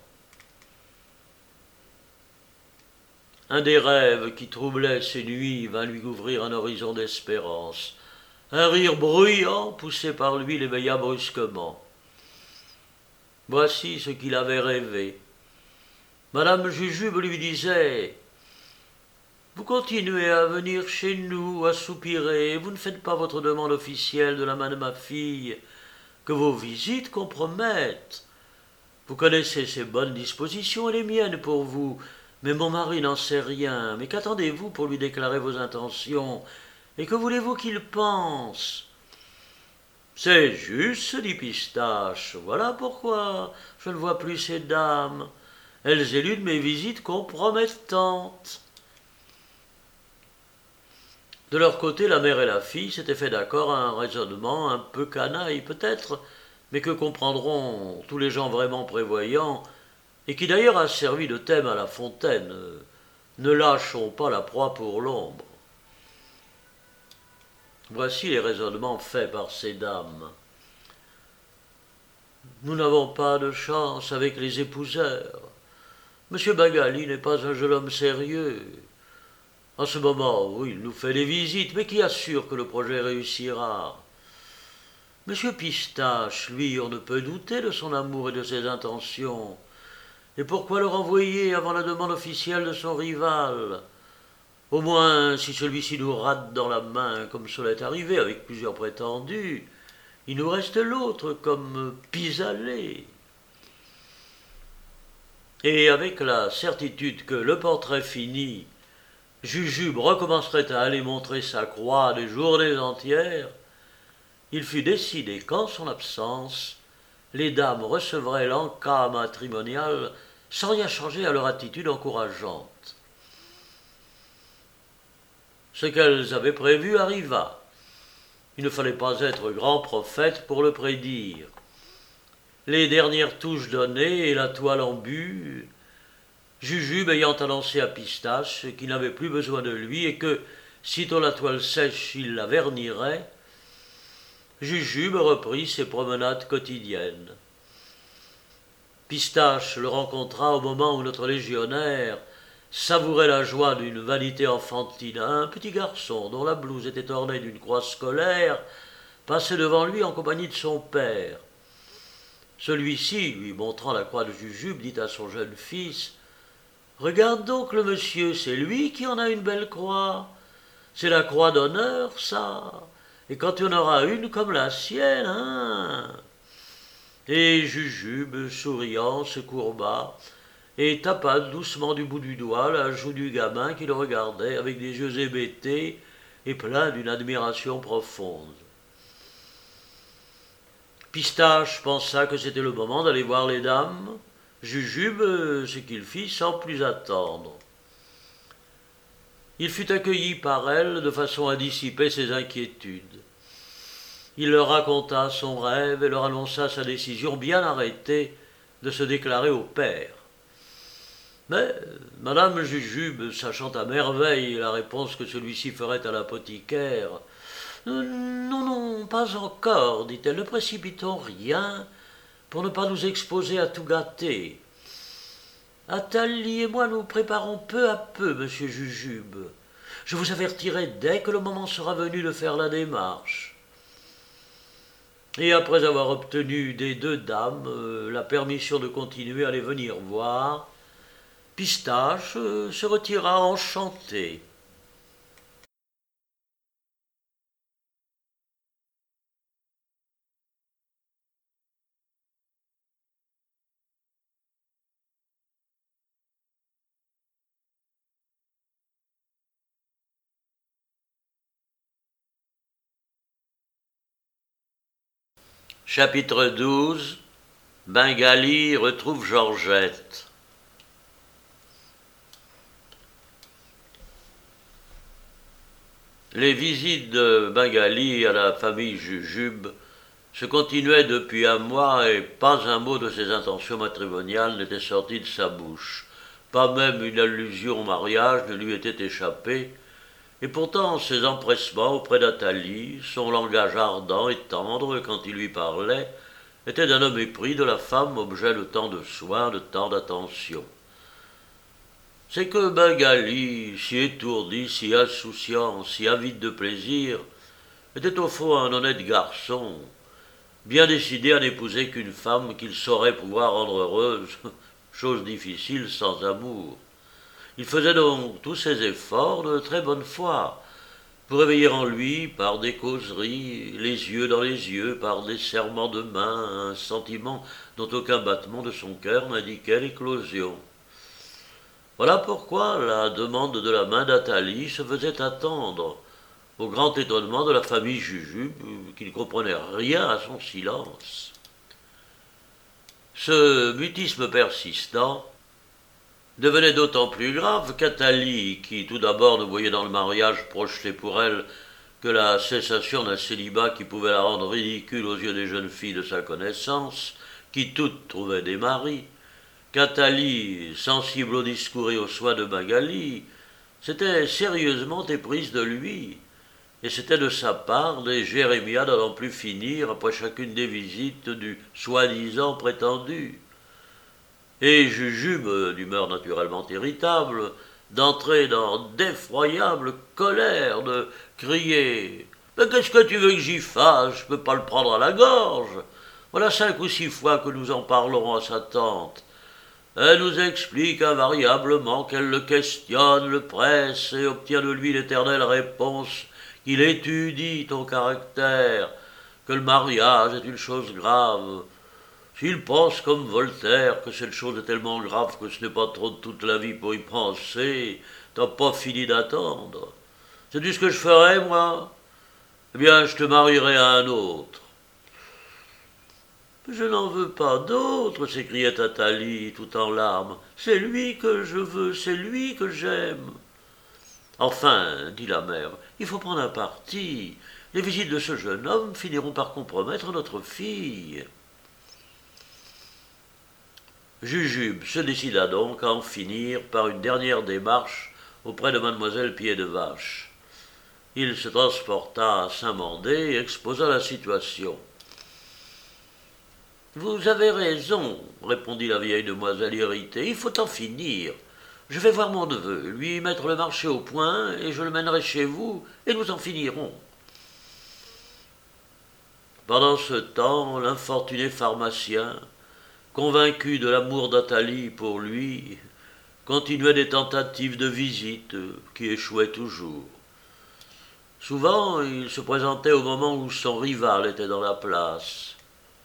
Speaker 1: Un des rêves qui troublait ses nuits vint lui ouvrir un horizon d'espérance. Un rire bruyant, poussé par lui, l'éveilla brusquement. Voici ce qu'il avait rêvé. Madame Jujube lui disait « Vous continuez à venir chez nous, à soupirer, vous ne faites pas votre demande officielle de la main de ma fille, que vos visites compromettent. Vous connaissez ses bonnes dispositions et les miennes pour vous, mais mon mari n'en sait rien. Mais qu'attendez-vous pour lui déclarer vos intentions? Et que voulez-vous qu'il pense ?» « C'est juste, dit Pistache, voilà pourquoi je ne vois plus ces dames. Elles éludent mes visites compromettantes. » De leur côté, la mère et la fille s'étaient fait d'accord à un raisonnement un peu canaille peut-être, mais que comprendront tous les gens vraiment prévoyants, et qui d'ailleurs a servi de thème à La Fontaine. Ne lâchons pas la proie pour l'ombre. Voici les raisonnements faits par ces dames. Nous n'avons pas de chance avec les épouseurs. Monsieur Bagali n'est pas un jeune homme sérieux. En ce moment, oui, il nous fait des visites, mais qui assure que le projet réussira? Monsieur Pistache, lui, on ne peut douter de son amour et de ses intentions. Et pourquoi le renvoyer avant la demande officielle de son rival? Au moins, si celui-ci nous rate dans la main, comme cela est arrivé avec plusieurs prétendus, il nous reste l'autre comme pis-aller. Et avec la certitude que, le portrait fini, Jujube recommencerait à aller montrer sa croix des journées entières, il fut décidé qu'en son absence, les dames recevraient l'en-cas matrimonial sans rien changer à leur attitude encourageante. Ce qu'elles avaient prévu arriva. Il ne fallait pas être grand prophète pour le prédire. Les dernières touches données et la toile en but, Jujube ayant annoncé à Pistache qu'il n'avait plus besoin de lui et que, sitôt la toile sèche, il la vernirait, Jujube reprit ses promenades quotidiennes. Pistache le rencontra au moment où notre légionnaire savourait la joie d'une vanité enfantine. Un petit garçon, dont la blouse était ornée d'une croix scolaire, passait devant lui en compagnie de son père. Celui-ci, lui montrant la croix de Jujube, dit à son jeune fils « Regarde donc le monsieur, c'est lui qui en a une belle croix. C'est la croix d'honneur, ça. Et quand tu en auras une comme la sienne, hein ?» Et Jujube, souriant, se courba et tapa doucement du bout du doigt la joue du gamin qui le regardait avec des yeux hébétés et pleins d'une admiration profonde. Pistache pensa que c'était le moment d'aller voir les dames. Jujube, ce qu'il fit sans plus attendre. Il fut accueilli par elles de façon à dissiper ses inquiétudes. Il leur raconta son rêve et leur annonça sa décision bien arrêtée de se déclarer au père. Mais madame Jujube, sachant à merveille la réponse que celui-ci ferait à l'apothicaire, « Non, non, pas encore, dit-elle, ne précipitons rien pour ne pas nous exposer à tout gâter. Athalie et moi nous préparons peu à peu, monsieur Jujube. Je vous avertirai dès que le moment sera venu de faire la démarche. » Et après avoir obtenu des deux dames euh, la permission de continuer à les venir voir, Pistache euh, se retira enchanté. Chapitre douze. Bengali retrouve Georgette. Les visites de Bengali à la famille Jujube se continuaient depuis un mois et pas un mot de ses intentions matrimoniales n'était sorti de sa bouche. Pas même une allusion au mariage ne lui était échappée, et pourtant ses empressements auprès d'Athalie, son langage ardent et tendre quand il lui parlait, était d'un homme épris de la femme, objet de tant de soins, de tant d'attention. C'est que Bengali, si étourdi, si insouciant, si avide de plaisir, était au fond un honnête garçon, bien décidé à n'épouser qu'une femme qu'il saurait pouvoir rendre heureuse, chose difficile sans amour. Il faisait donc tous ses efforts de très bonne foi, pour éveiller en lui, par des causeries, les yeux dans les yeux, par des serrements de main, un sentiment dont aucun battement de son cœur n'indiquait l'éclosion. Voilà pourquoi la demande de la main d'Athalie se faisait attendre, au grand étonnement de la famille Jujube, qui ne comprenait rien à son silence. Ce mutisme persistant devenait d'autant plus grave qu'Athalie, qui tout d'abord ne voyait dans le mariage projeté pour elle que la cessation d'un célibat qui pouvait la rendre ridicule aux yeux des jeunes filles de sa connaissance, qui toutes trouvaient des maris, qu'Athalie, sensible au discours et aux soins de Bengali, s'était sérieusement éprise de lui, et c'était de sa part des jérémiades à n'en plus finir après chacune des visites du soi-disant prétendu. Et Jujube, d'humeur naturellement irritable, d'entrer dans d'effroyables colères, de crier « Mais qu'est-ce que tu veux que j'y fasse? Je peux pas le prendre à la gorge. Voilà cinq ou six fois que nous en parlerons à sa tante. Elle nous explique invariablement qu'elle le questionne, le presse et obtient de lui l'éternelle réponse qu'il étudie ton caractère, que le mariage est une chose grave. S'il pense comme Voltaire que cette chose est tellement grave que ce n'est pas trop de toute la vie pour y penser, t'as pas fini d'attendre. Sais-tu ce que je ferais, moi? Eh bien, je te marierai à un autre. » « Je n'en veux pas d'autre, » s'écriait Athalie, tout en larmes. « C'est lui que je veux, c'est lui que j'aime. » « Enfin, dit la mère, il faut prendre un parti. Les visites de ce jeune homme finiront par compromettre notre fille. » Jujube se décida donc à en finir par une dernière démarche auprès de mademoiselle Pied-de-Vache. Il se transporta à Saint-Mandé et exposa la situation. « Vous avez raison, répondit la vieille demoiselle irritée, il faut en finir. Je vais voir mon neveu, lui mettre le marché au point, et je le mènerai chez vous, et nous en finirons. » Pendant ce temps, l'infortuné pharmacien, convaincu de l'amour d'Athalie pour lui, continuait des tentatives de visite qui échouaient toujours. Souvent, il se présentait au moment où son rival était dans la place.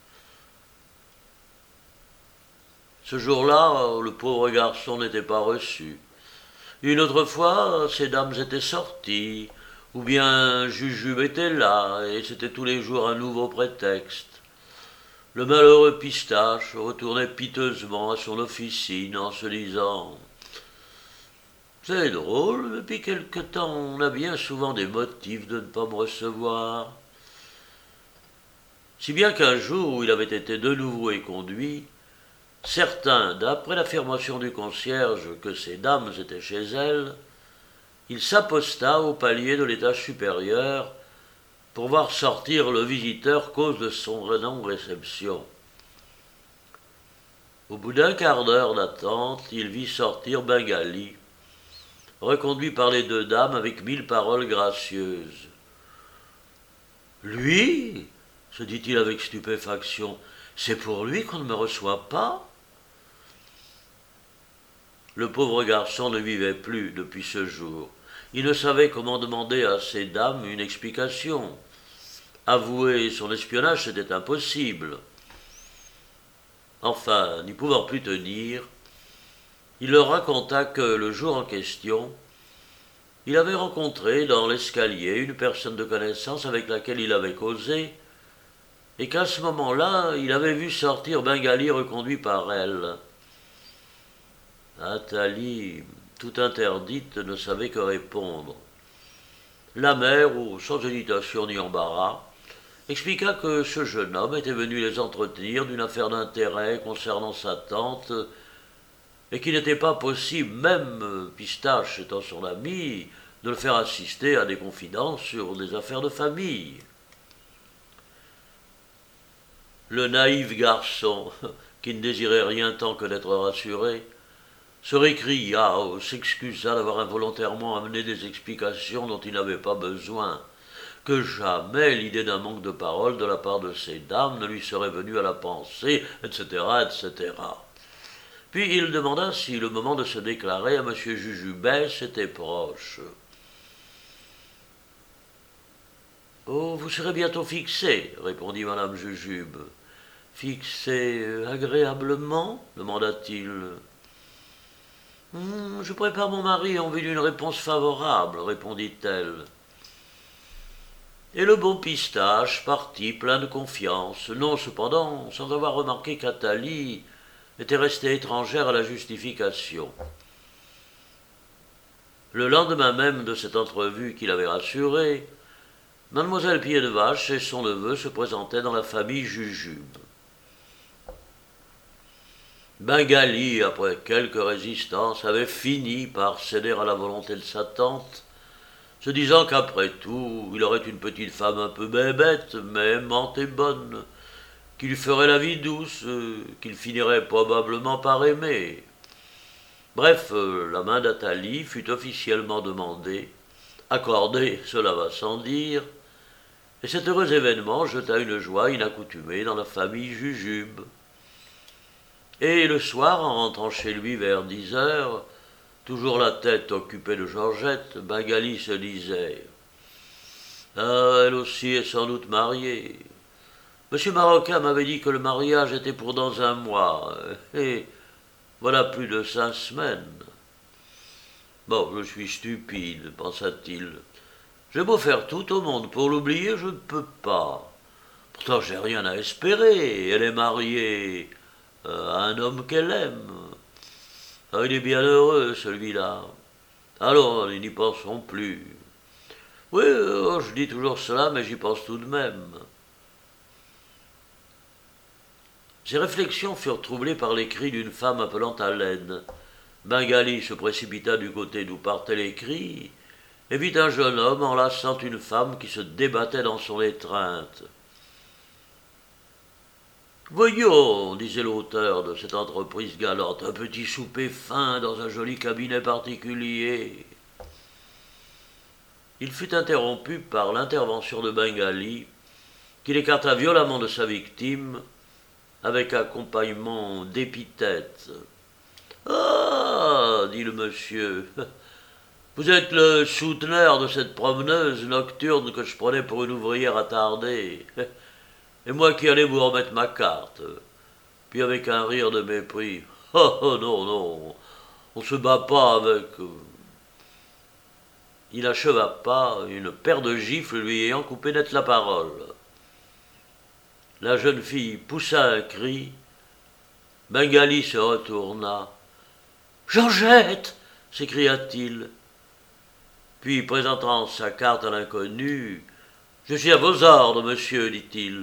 Speaker 1: Ce jour-là, le pauvre garçon n'était pas reçu. Une autre fois, ces dames étaient sorties, ou bien Jujube était là, et c'était tous les jours un nouveau prétexte. Le malheureux Pistache retournait piteusement à son officine en se disant « C'est drôle, depuis quelque temps, on a bien souvent des motifs de ne pas me recevoir. » Si bien qu'un jour où il avait été de nouveau éconduit, certain, d'après l'affirmation du concierge, que ces dames étaient chez elle, il s'aposta au palier de l'étage supérieur pour voir sortir le visiteur cause de son non-réception. Au bout d'un quart d'heure d'attente, il vit sortir Bengali, reconduit par les deux dames avec mille paroles gracieuses. « Lui ?» se dit-il avec stupéfaction. « C'est pour lui qu'on ne me reçoit pas ?» Le pauvre garçon ne vivait plus depuis ce jour. Il ne savait comment demander à ces dames une explication. Avouer son espionnage, c'était impossible. Enfin, n'y pouvant plus tenir, il leur raconta que le jour en question, il avait rencontré dans l'escalier une personne de connaissance avec laquelle il avait causé, et qu'à ce moment-là, il avait vu sortir Bengali reconduit par elle. Athalie, tout interdite, ne savait que répondre. La mère, sans hésitation ni embarras, expliqua que ce jeune homme était venu les entretenir d'une affaire d'intérêt concernant sa tante, et qu'il n'était pas possible, même Pistache étant son ami, de le faire assister à des confidences sur des affaires de famille. Le naïf garçon, qui ne désirait rien tant que d'être rassuré, se récria, s'excusa d'avoir involontairement amené des explications dont il n'avait pas besoin, que jamais l'idée d'un manque de parole de la part de ces dames ne lui serait venue à la pensée, et cetera, et cetera. Puis il demanda si le moment de se déclarer à M. Jujubès était proche. « Oh, vous serez bientôt fixé, répondit Madame Jujube. « Fixé agréablement ?» demanda-t-il. Hum, « Je prépare mon mari en vue d'une réponse favorable, répondit-elle. Et le bon Pistache partit plein de confiance, non cependant sans avoir remarqué qu'Athalie était restée étrangère à la justification. Le lendemain même de cette entrevue qui l'avait rassuré, Mademoiselle Pied-de-Vache et son neveu se présentaient dans la famille Jujube. Bengali, après quelques résistances, avait fini par céder à la volonté de sa tante, se disant qu'après tout, il aurait une petite femme un peu bébête, mais aimante et bonne, qui lui ferait la vie douce, qu'il finirait probablement par aimer. Bref, la main d'Athalie fut officiellement demandée, accordée, cela va sans dire, et cet heureux événement jeta une joie inaccoutumée dans la famille Jujube. Et le soir, en rentrant chez lui vers dix heures, toujours la tête occupée de Georgette, Bengali se disait « Ah, elle aussi est sans doute mariée. Monsieur Marocain m'avait dit que le mariage était pour dans un mois, et voilà plus de cinq semaines. Bon, je suis stupide, pensa-t-il. J'ai beau faire tout au monde pour l'oublier, je ne peux pas. Pourtant, j'ai rien à espérer. Elle est mariée euh, à un homme qu'elle aime. Ah, il est bien heureux, celui-là. Alors, n'y pensons plus. Oui, oh, je dis toujours cela, mais j'y pense tout de même. » Ces réflexions furent troublées par les cris d'une femme appelant à l'aide. Bengali se précipita du côté d'où partaient les cris et vit un jeune homme enlaçant une femme qui se débattait dans son étreinte. « Voyons, disait l'auteur de cette entreprise galante, un petit souper fin dans un joli cabinet particulier. » Il fut interrompu par l'intervention de Bengali, qui l'écarta violemment de sa victime, avec accompagnement d'épithètes. « Ah, dit le monsieur, vous êtes le souteneur de cette promeneuse nocturne que je prenais pour une ouvrière attardée, et moi qui allais vous remettre ma carte. » Puis avec un rire de mépris, « Oh, oh non, non, on se bat pas avec... » Il acheva pas, une paire de gifles lui ayant coupé net la parole. La jeune fille poussa un cri. Bengali se retourna. « Georgette !» s'écria-t-il. Puis, présentant sa carte à l'inconnu, « Je suis à vos ordres, monsieur, dit-il.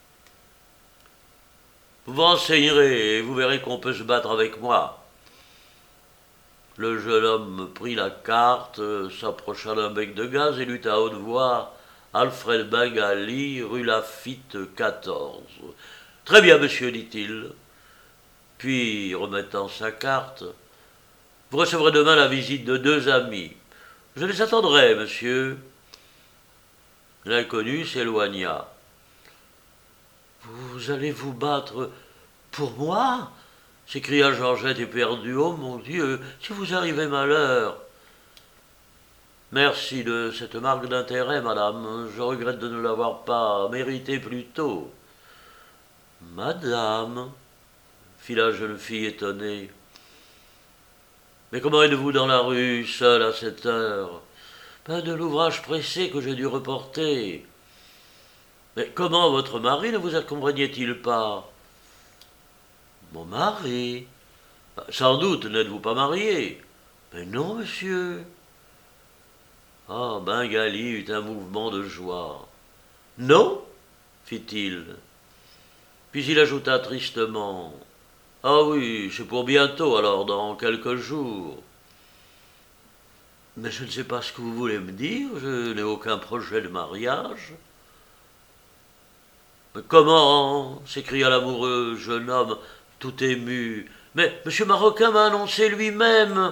Speaker 1: Vous vous renseignerez et vous verrez qu'on peut se battre avec moi. » Le jeune homme prit la carte, s'approcha d'un bec de gaz et lut à haute voix « Alfred Bengali, rue Lafitte, quatorze. »« Très bien, monsieur, dit-il. » Puis, remettant sa carte, « Vous recevrez demain la visite de deux amis. Je les attendrai, monsieur. » L'inconnu s'éloigna. « Vous allez vous battre pour moi ?» s'écria Georgette éperdue. « Oh mon Dieu, si vous arrivez malheur !»« Merci de cette marque d'intérêt, madame. Je regrette de ne l'avoir pas méritée plus tôt. »« Madame !» fit la jeune fille étonnée. « Mais comment êtes-vous dans la rue, seule à cette heure ?»« Ben de l'ouvrage pressé que j'ai dû reporter. » Mais comment votre mari ne vous accompagnait-il pas? Mon mari? Sans doute n'êtes-vous pas marié? Mais non, monsieur. Ah, Bengali eut un mouvement de joie. Non, fit-il. Puis il ajouta tristement. Ah oui, c'est pour bientôt, alors dans quelques jours. Mais je ne sais pas ce que vous voulez me dire, je n'ai aucun projet de mariage. Mais comment? S'écria l'amoureux jeune homme, tout ému. Mais monsieur Maroquin m'a annoncé lui-même.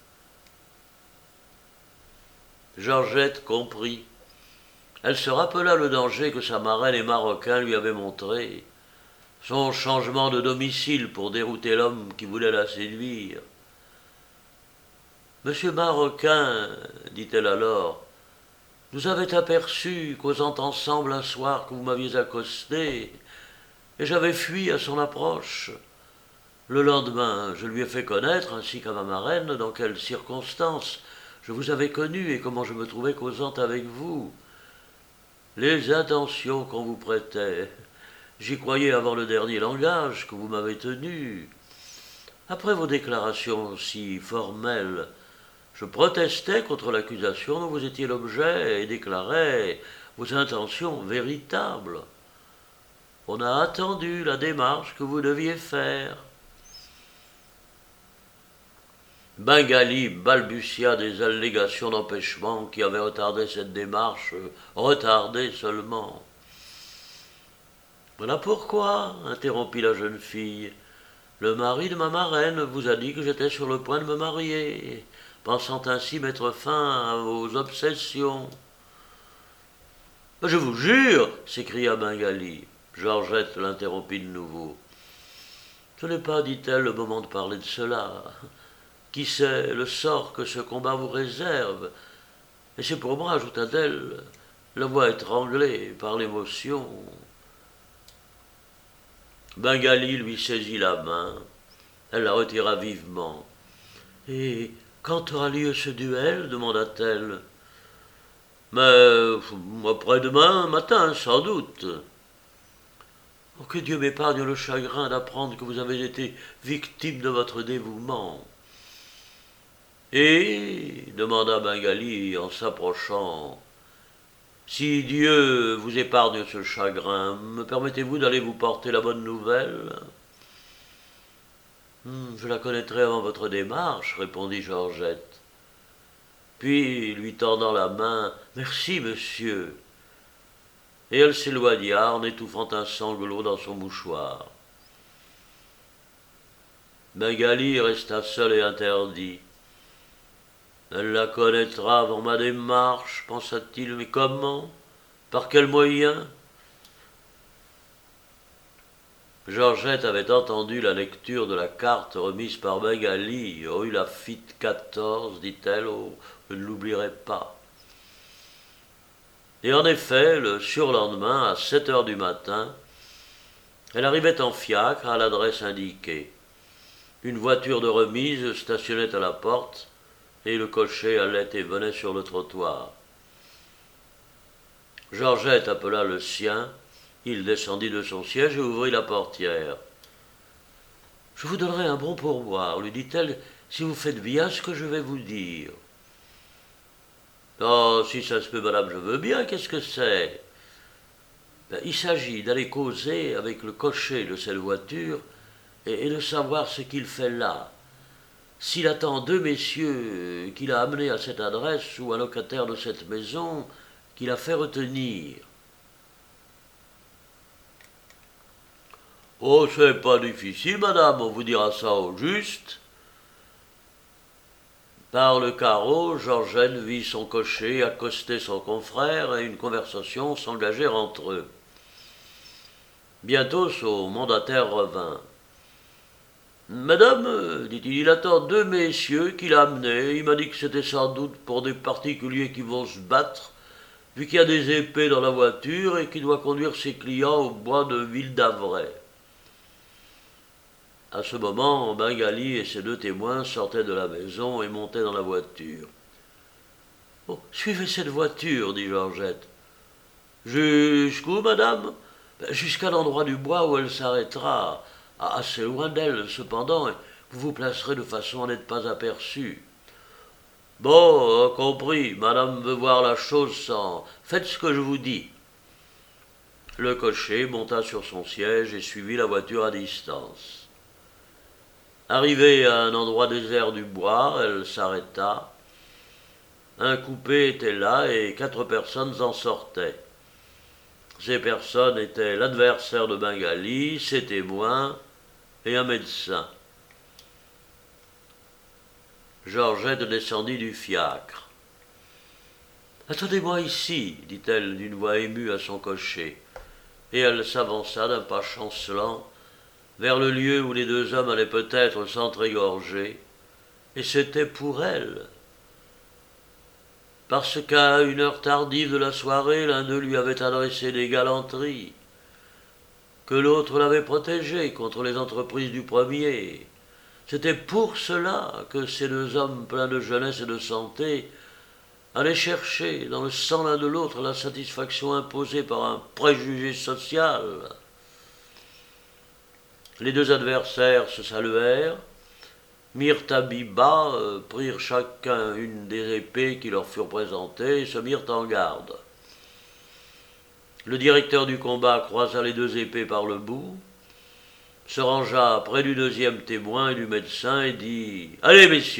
Speaker 1: Georgette comprit. Elle se rappela le danger que sa marraine et Maroquin lui avaient montré, son changement de domicile pour dérouter l'homme qui voulait la séduire. Monsieur Maroquin, dit-elle alors, nous avait aperçus causant ensemble un soir que vous m'aviez accosté, et j'avais fui à son approche. Le lendemain, je lui ai fait connaître, ainsi qu'à ma marraine, dans quelles circonstances je vous avais connu et comment je me trouvais causant avec vous. Les intentions qu'on vous prêtait, j'y croyais avant le dernier langage que vous m'avez tenu. Après vos déclarations si formelles, je protestais contre l'accusation dont vous étiez l'objet et déclarais vos intentions véritables. On a attendu la démarche que vous deviez faire. Bengali balbutia des allégations d'empêchement qui avaient retardé cette démarche, retardée seulement. Voilà pourquoi, interrompit la jeune fille, le mari de ma marraine vous a dit que j'étais sur le point de me marier, pensant ainsi mettre fin à vos obsessions. Je vous jure, s'écria Bengali. Georgette l'interrompit de nouveau. Ce n'est pas, dit-elle, le moment de parler de cela. Qui sait le sort que ce combat vous réserve? Et c'est pour moi, ajouta-t-elle, la voix étranglée par l'émotion. Bengali lui saisit la main. Elle la retira vivement. Et quand aura lieu ce duel? Demanda-t-elle. Mais après-demain matin, sans doute. Oh, que Dieu m'épargne le chagrin d'apprendre que vous avez été victime de votre dévouement. Et, demanda Bengali en s'approchant, si Dieu vous épargne ce chagrin, me permettez-vous d'aller vous porter la bonne nouvelle? Hum, je la connaîtrai avant votre démarche, répondit Georgette. Puis, lui tendant la main, merci, monsieur. Et elle s'éloigna en étouffant un sanglot dans son mouchoir. Bengali resta seul et interdit. Elle la connaîtra avant ma démarche, pensa-t-il, mais comment? Par quels moyens? Georgette avait entendu la lecture de la carte remise par Bengali, rue Lafitte quatorze, dit-elle, oh, je ne l'oublierai pas. Et en effet, le surlendemain, à sept heures du matin, elle arrivait en fiacre à l'adresse indiquée. Une voiture de remise stationnait à la porte, et le cocher allait et venait sur le trottoir. Georgette appela le sien, il descendit de son siège et ouvrit la portière. « Je vous donnerai un bon pourboire, lui dit-elle, si vous faites bien ce que je vais vous dire. »« Oh, si ça se peut, madame, je veux bien, qu'est-ce que c'est ?» Ben, il s'agit d'aller causer avec le cocher de cette voiture et, et de savoir ce qu'il fait là. S'il attend deux messieurs qu'il a amenés à cette adresse ou un locataire de cette maison qu'il a fait retenir. Oh, c'est pas difficile, madame, on vous dira ça au juste. Par le carreau, Georgette vit son cocher accoster son confrère et une conversation s'engager entre eux. Bientôt, son mandataire revint. « Madame, dit-il, il attend deux messieurs qu'il a amenés. Il m'a dit que c'était sans doute pour des particuliers qui vont se battre, vu qu'il y a des épées dans la voiture et qu'il doit conduire ses clients au bois de Ville-d'Avray. » À ce moment, Bengali et ses deux témoins sortaient de la maison et montaient dans la voiture. « Oh, suivez cette voiture, dit Georgette. Jusqu'où, madame? Jusqu'à l'endroit du bois où elle s'arrêtera. Assez loin d'elle, cependant, et vous vous placerez de façon à n'être pas aperçu. Bon, compris, madame veut voir la chose sans... Faites ce que je vous dis. Le cocher monta sur son siège et suivit la voiture à distance. Arrivée à un endroit désert du bois, elle s'arrêta. Un coupé était là et quatre personnes en sortaient. Ces personnes étaient l'adversaire de Bengali, ses témoins et un médecin. Georgette descendit du fiacre. « Attendez-moi ici, dit-elle d'une voix émue à son cocher, et elle s'avança d'un pas chancelant vers le lieu où les deux hommes allaient peut-être s'entr'égorger, et c'était pour elle. Parce qu'à une heure tardive de la soirée, l'un d'eux lui avait adressé des galanteries, que l'autre l'avait protégé contre les entreprises du premier. C'était pour cela que ces deux hommes pleins de jeunesse et de santé allaient chercher dans le sang l'un de l'autre la satisfaction imposée par un préjugé social. Les deux adversaires se saluèrent, mirent habit bas, euh, prirent chacun une des épées qui leur furent présentées et se mirent en garde. Le directeur du combat croisa les deux épées par le bout, se rangea près du deuxième témoin et du médecin et dit « Allez, messieurs !»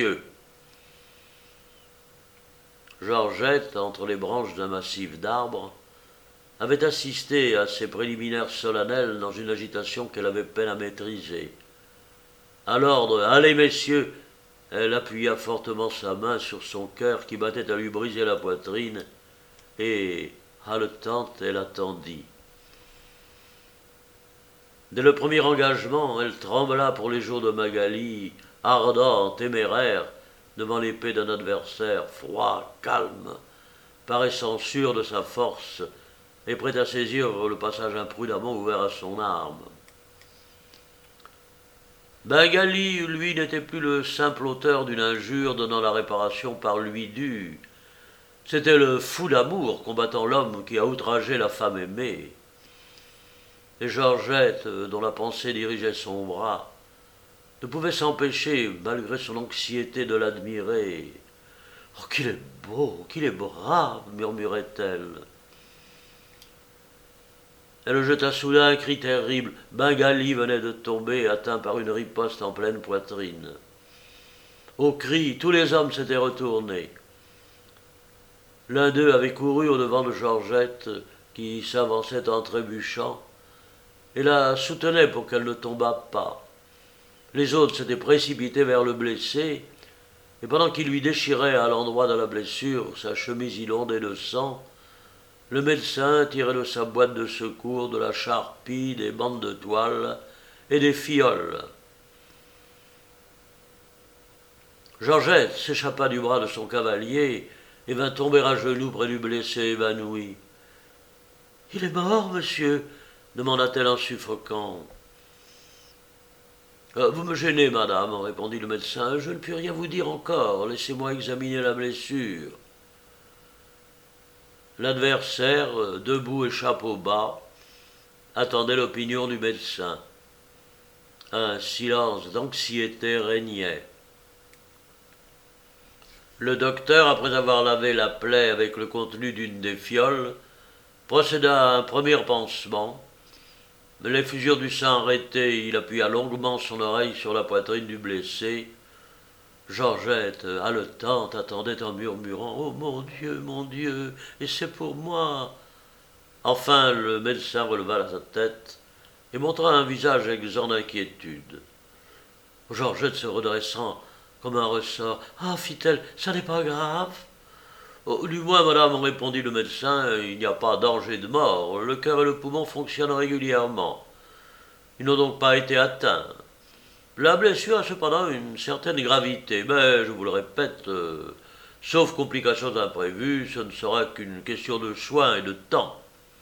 Speaker 1: Georgette, entre les branches d'un massif d'arbres, avait assisté à ces préliminaires solennels dans une agitation qu'elle avait peine à maîtriser. À l'ordre « Allez, messieurs !» elle appuya fortement sa main sur son cœur qui battait à lui briser la poitrine et, haletante, elle attendit. Dès le premier engagement, elle trembla pour les jours de Magali, ardent, téméraire, devant l'épée d'un adversaire, froid, calme, paraissant sûr de sa force et prêt à saisir le passage imprudemment ouvert à son arme. Bengali, lui, n'était plus le simple auteur d'une injure donnant la réparation par lui due. C'était le fou d'amour combattant l'homme qui a outragé la femme aimée. Et Georgette, dont la pensée dirigeait son bras, ne pouvait s'empêcher, malgré son anxiété, de l'admirer. « Oh, qu'il est beau, qu'il est brave !» murmurait-elle. Elle jeta soudain un cri terrible. Bengali venait de tomber, atteint par une riposte en pleine poitrine. Au cri, tous les hommes s'étaient retournés. L'un d'eux avait couru au-devant de Georgette, qui s'avançait en trébuchant, et la soutenait pour qu'elle ne tombât pas. Les autres s'étaient précipités vers le blessé, et pendant qu'il lui déchirait à l'endroit de la blessure sa chemise inondée de sang, le médecin tirait de sa boîte de secours de la charpie, des bandes de toile et des fioles. Georgette s'échappa du bras de son cavalier et vint tomber à genoux près du blessé évanoui. « Il est mort, monsieur ?» demanda-t-elle en suffoquant. Euh, « Vous me gênez, madame, » répondit le médecin. « Je ne puis rien vous dire encore. Laissez-moi examiner la blessure. » L'adversaire, debout et chapeau bas, attendait l'opinion du médecin. Un silence d'anxiété régnait. Le docteur, après avoir lavé la plaie avec le contenu d'une des fioles, procéda à un premier pansement. L'effusion du sang arrêtée, il appuya longuement son oreille sur la poitrine du blessé. Georgette, haletante, attendait en murmurant « Oh mon Dieu, mon Dieu, et c'est pour moi !» Enfin, le médecin releva sa tête et montra un visage exempt d'inquiétude. Georgette se redressant comme un ressort. « Ah, fit-elle, ça n'est pas grave ?»« Oh, du moins, madame, répondit le médecin, il n'y a pas danger de mort. Le cœur et le poumon fonctionnent régulièrement. Ils n'ont donc pas été atteints. La blessure a cependant une certaine gravité, mais je vous le répète, euh, sauf complications imprévues, ce ne sera qu'une question de soins et de temps. »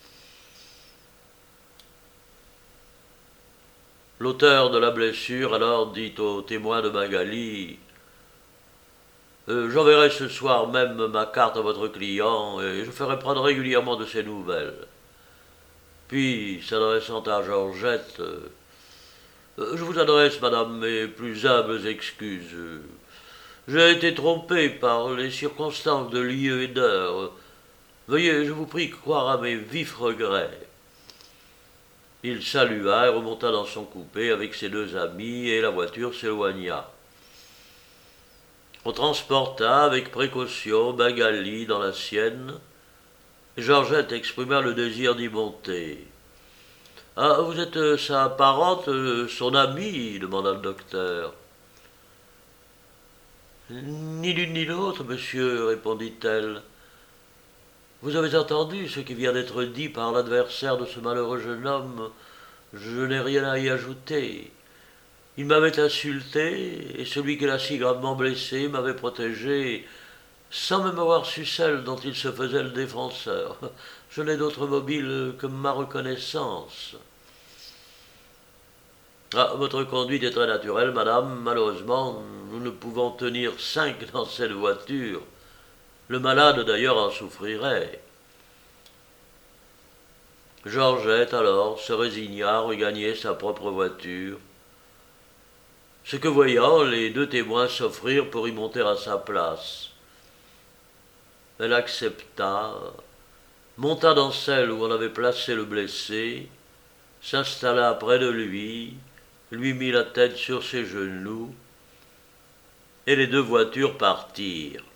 Speaker 1: L'auteur de la blessure alors dit au témoin de Bengali euh, « J'enverrai ce soir même ma carte à votre client et je ferai prendre régulièrement de ses nouvelles. Puis, s'adressant à Georgette, euh, « Je vous adresse, madame, mes plus humbles excuses. J'ai été trompé par les circonstances de lieu et d'heure. Veuillez, je vous prie, croire à mes vifs regrets. » Il salua et remonta dans son coupé avec ses deux amis, et la voiture s'éloigna. On transporta avec précaution Magali dans la sienne. Georgette exprima le désir d'y monter. « Ah, vous êtes sa parente, son amie ?» demanda le docteur. « Ni l'une ni l'autre, monsieur, » répondit-elle. « Vous avez entendu ce qui vient d'être dit par l'adversaire de ce malheureux jeune homme. Je n'ai rien à y ajouter. Il m'avait insulté, et celui qui l'a si gravement blessé m'avait protégé, sans même avoir su celle dont il se faisait le défenseur. Je n'ai d'autre mobile que ma reconnaissance. » Ah, votre conduite est très naturelle, madame. Malheureusement, nous ne pouvons tenir cinq dans cette voiture. Le malade, d'ailleurs, en souffrirait. Georgette, alors, se résigna à regagner sa propre voiture, ce que voyant, les deux témoins s'offrirent pour y monter à sa place. Elle accepta, monta dans celle où on avait placé le blessé, s'installa près de lui, lui mit la tête sur ses genoux, et les deux voitures partirent.